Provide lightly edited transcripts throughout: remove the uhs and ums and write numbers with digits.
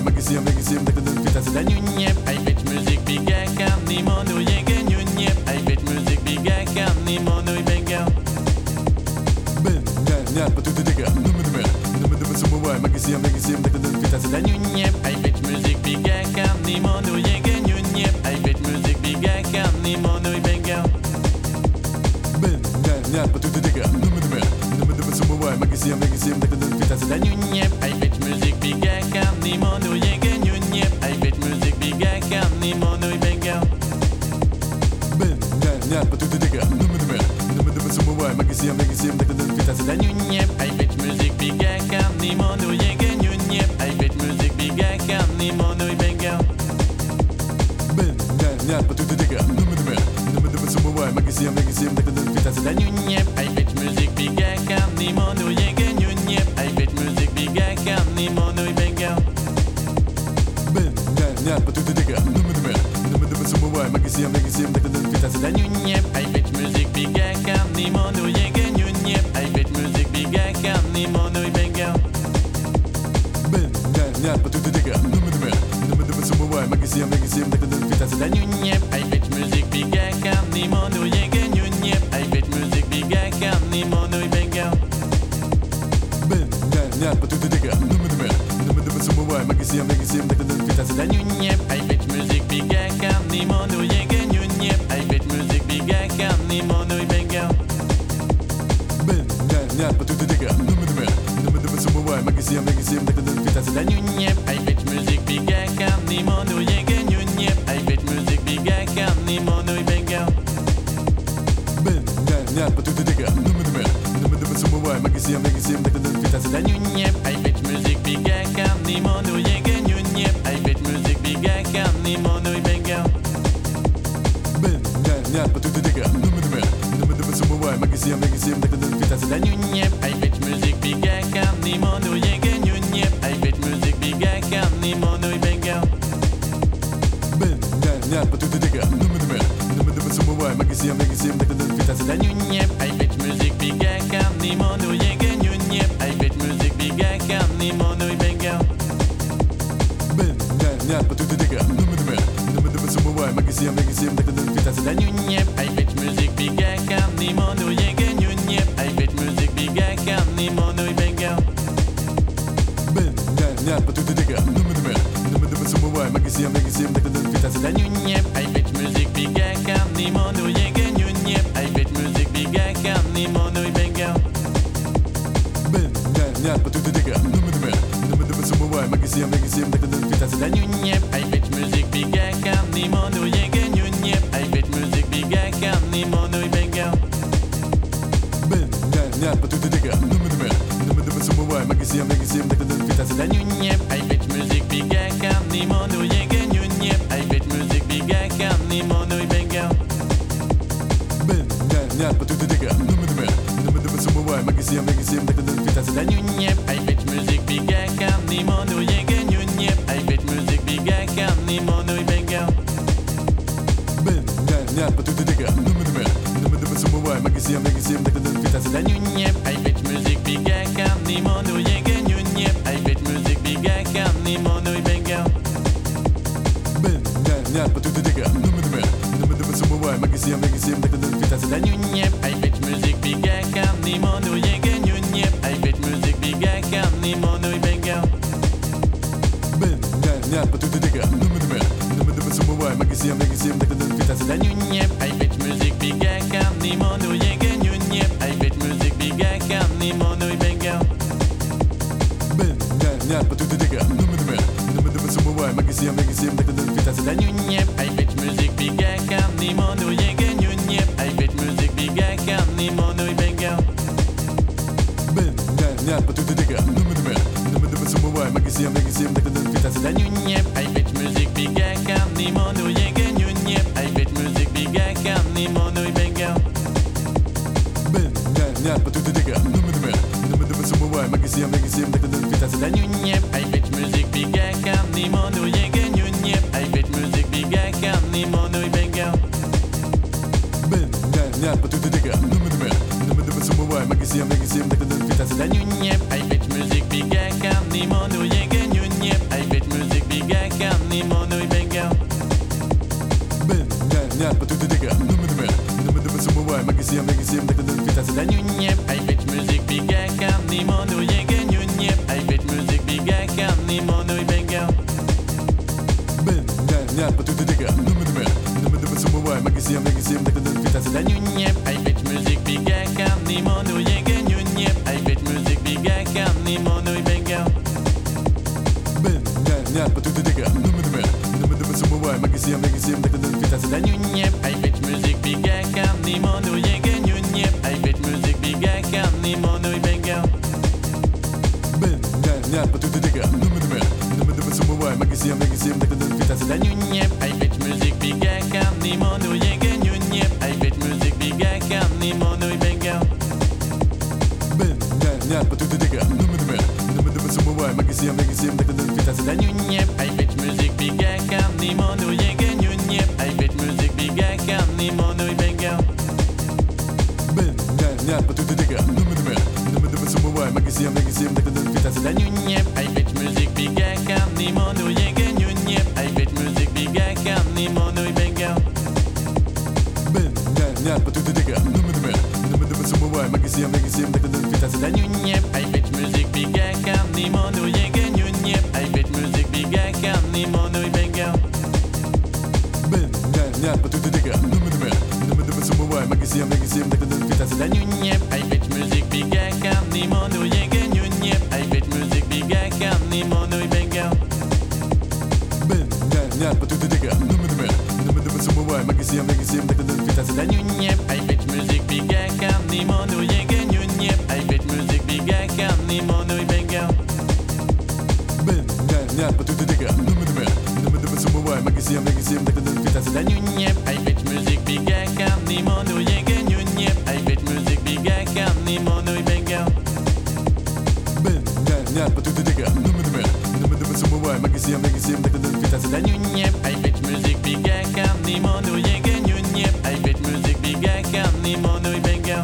magazine, das ist ein Junge, I bet Musik wie Geckan, ni mono jegen Junge, I bet Musik wie Geckan, ni mono I benga. Ben, ja, pas tout dégâts, nous sommes ouais, magazine, das ist ein Junge, I bet Musik wie Geckan, ni mono jegen Junge, I bet Musik wie Geckan, ni mono I benga. Ben, ja, pas tout dégâts, nous sommes ouais, magazine, das ist ein Junge, I bet Musik wie Geckan, ni mono jegen Junge, I bet Musik wie Geckan, ni mono I benga. Ben, ja, pas tout dégâts, nous sommes ouais, magazine, das ist ein Junge, I bet Musik wie Geckan, ni mono jegen Junge, I bet Musik wie Geckan, ni mono I benga. Ben, ja, pas tout dégâts, nous sommes ouais, magazine, das ist ein Junge, I bet Musik wie Geckan, ni mono jegen Junge, I bet Musik wie Geckan, ni mono I benga. Ben, ja, pas tout dégâts, nous sommes ouais, magazine, das ist ein Junge, I bet Musik wie Geckan, ni mono jegen Junge, I bet Musik wie Geckan, ni mono I benga. Ben, ja, pas tout dégâts, nous sommes ouais, magazine, das ist ein Junge, I bet Musik wie Geckan, ni mono jegen Junge, I bet Musik wie Geckan, ni mono I benga. Ben, ja, pas tout dégâts, nous sommes ouais, magazine, das ist ein Junge, I bet Musik wie Geckan, ni mono jegen Junge, I bet Musik wie Geckan, ni mono I benga. Ben, ja, pas tout dégâts, nous sommes ouais, magazine, das ist ein Junge, I bet Musik wie Geckan, ni mono jegen Junge, I bet Musik wie Geckan, ni mono I benga. Ben, ja, pas tout dégâts, nous sommes ouais, magazine, das ist ein Junge, I bet Musik wie Geckan, ni mono jegen Junge, I bet Musik wie Geckan, ni mono I benga. Ben, ja, pas tout dégâts, nous sommes ouais, magazine, das ist ein Junge, I bet Musik wie Geckan, ni mono jegen Junge, I bet Musik wie Geckan, ni mono I benga. Ben, ja, pas tout dégâts, nous sommes ouais, magazine, das ist ein Junge, I bet Musik wie Geckan, ni mono jegen Junge, I bet Musik wie Geckan, ni mono I benga. Ben, ja, pas tout dégâts, nous sommes ouais, magazine, das ist ein Junge, I bet Musik wie Geckan, ni mono jegen Junge, I bet Musik wie Geckan, ni mono I benga. Ben, ja, pas tout dégâts, nous sommes ouais, magazine, das ist ein Junge, I bet Musik wie Geckan, ni mono jegen Junge, I bet Musik wie Geckan, ni mono I benga. Ben, ja, pas tout dégâts, nous sommes ouais, magazine, das ist ein Junge, I bet Musik wie Geckan, ni mono jegen Junge, I bet Musik wie Geckan, ni mono I benga. Ben, ja, pas tout dégâts, nous sommes ouais, magazine, das ist ein Junge, I bet Musik wie Geckan, ni mono jegen Junge, I bet Musik wie Geckan, ni mono I benga. Ben, ja, pas tout dégâts, nous sommes ouais, magazine, das ist ein Junge, I bet Musik wie Geckan, ni mono jegen Junge, I bet Musik wie Geckan, ni mono I benga. Ben, ja, pas tout dégâts, nous sommes ouais, magazine, das ist ein Junge, I bet Musik wie Geckan, ni mono jegen Junge, I bet Musik wie Geckan, ni mono I benga. Ben, ja, pas tout dégâts, nous sommes ouais, magazine, das ist ein Junge, I bet Musik wie Geckan, ni mono jegen Junge, I bet Musik wie Geckan, ni mono I benga. Ben, ja, pas tout dégâts, nous sommes ouais, magazine, das ist ein Junge, I bet Musik wie Geckan, ni mono jegen Junge, I bet Musik wie Geckan, ni mono I benga. Ben, ja, pas tout dégâts, nous sommes ouais, magazine, das ist ein Junge, I bet Musik wie Geckan, ni mono jegen Junge, I bet Musik wie Geckan, ni mono I benga. Ben, ja, pas tout dégâts, nous sommes ouais, magazine, das ist ein Junge, I bet Musik wie Geckan, ni mono jegen Junge, I bet Musik wie Geckan, ni mono I benga. Ben, ja, pas tout dégâts, nous sommes ouais, magazine, das ist ein Junge, I bet Musik wie Geckan, ni mono jegen Junge, I bet Musik wie Geckan, ni mono I benga. Ben, ja, pas tout dégâts, nous sommes ouais, magazine, das ist ein Junge, I bet Musik wie Geckan, ni mono jegen Junge, I bet Musik ni monui bengal. Ben, nya, pas tout dégâts. Nous sommes ouais, magazine, vita c'est la nuit. I bet music biga kan ni monui yega nuit. I bet music biga kan ni monui bengal. Ben, nya, pas tout dégâts. Nous sommes ouais, magazine, vita c'est la nuit. I bet music biga kan ni monui yega nuit. I bet music biga kan ni monui bengal. Ben, nya, pas tout dégâts. Nous sommes ouais, magazine, vita c'est la nuit. I bet music biga kan ni monui yega nuit. I bet music biga kan ni monui bengal. Ben, nya, pas tout dégâts. Nous sommes ouais, magazine, vita c'est la nuit. I bet music biga kan ni monui yega nuit. I bet music biga kan ni monui bengal. Ben, nya, pas tout dégâts. Nous sommes ouais, magazine, vita c'est la nuit. I bet music biga kan ni monui yega nuit. I bet music biga kan ni monui bengal. Ben, nya, pas tout dégâts. Nous sommes ouais, magazine, vita c'est la nuit. I bet music biga kan ni monui yega nuit. I bet music biga kan ni monui bengal. Ben, nya, pas tout dégâts. Nous sommes ouais, magazine, vita c'est la nuit. I bet music biga kan ni monui yega nuit. I bet music biga kan ni monui bengal. Ben, nya, pas tout dégâts. Nous sommes ouais, magazine, vita c'est la nuit. I bet music biga kan ni monui yega nuit. I bet music biga kan ni monui bengal. Ben, nya, pas tout dégâts. Nous sommes ouais, magazine, vita c'est la nuit. I bet music biga kan ni monui yega nuit. I bet music biga kan ni monui bengal. Ben, nya, pas tout dégâts. Nous sommes ouais, magazine, vita c'est la nuit. I bet music biga kan ni monui yega nuit. I bet music biga kan ni monui bengal.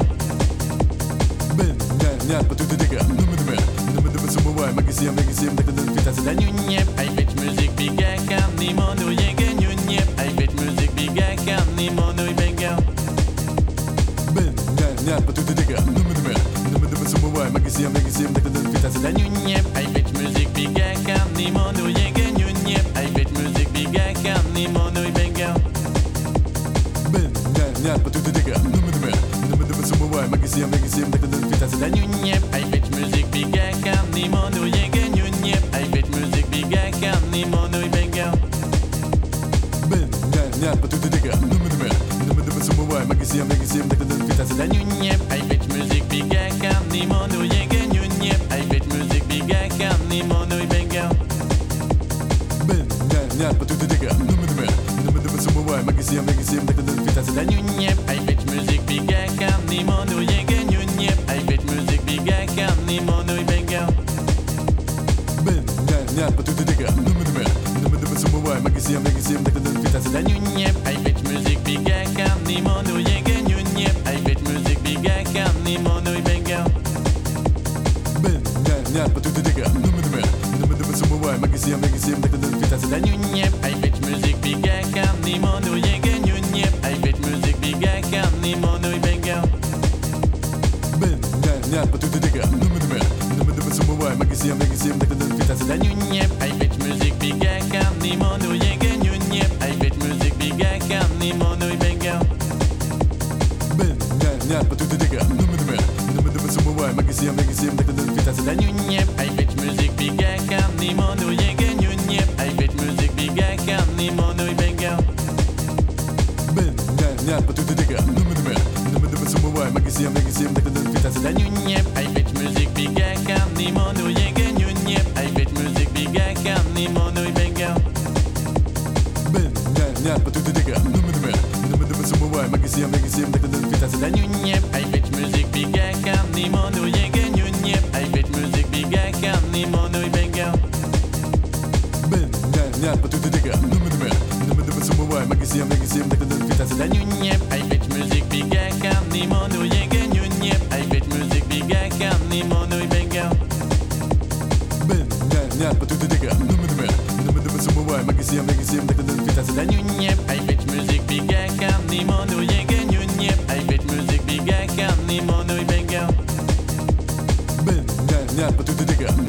Ben, nya, pas tout dégâts. Nous sommes ouais, magazine, vita c'est la nuit. I bet music biga kan ni monui yega nuit. I bet music biga kan ni monui bengal. Ben, nya, pas tout dégâts. Nous sommes ouais, magazine, vita c'est la nuit. I bet music biga kan ni monui yega nuit. I bet music biga kan ni monui bengal. Ben, nya, pas tout dégâts. Nous sommes ouais, magazine, vita c'est la nuit. I bet music biga kan ni monui yega nuit. I bet music biga kan ni monui bengal. Ben, nya, pas tout dégâts. Nous sommes ouais, magazine, vita c'est la nuit. I bet music biga kan ni monui yega nuit. I bet music biga kan ni monui bengal. Ben, nya, pas tout dégâts. Nous sommes ouais, magazine, vita c'est la nuit. I bet music biga kan ni monui yega nuit. I bet music biga kan ni monui bengal. Ben, nya, pas tout dégâts. Nous sommes ouais, magazine, vita c'est la nuit. I bet music biga kan ni monui yega nuit. I bet music biga kan ni monui bengal. Ben, nya, pas tout dégâts. Nous sommes ouais, magazine, vita c'est la nuit. I bet music biga kan ni monui yega nuit. I bet music biga kan ni monui bengal. Ben, nya, pas tout dégâts. Nous sommes ouais, magazine, vita c'est la nuit. I bet music biga kan ni monui yega nuit. I bet music biga kan ni monui bengal. Ben, nya, pas tout dégâts. Nous sommes ouais, magazine, vita c'est la nuit. I bet music biga kan ni monui yega nuit. I bet music biga kan ni monui bengal. Ben, nya, pas tout dégâts. Nous sommes ouais, magazine, vita c'est la nuit. I bet music biga kan ni monui yega nuit. I bet music biga kan ni monui bengal. Ben, nya, pas tout dégâts. Nous sommes ouais, magazine, vita c'est la nuit. I bet music biga kan ni monui yega nuit. I bet music biga kan ni monui bengal. Ben, nya, pas tout dégâts. Nous sommes ouais, magazine, vita c'est la nuit. I bet music biga kan ni monui yega nuit. I bet music biga kan ni monui bengal. Ben, nya, pas tout dégâts. Nous sommes ouais, magazine, vita c'est la nuit. I bet music biga kan ni monui yega nuit. I bet music biga kan ni monui bengal. Ben, nya, pas tout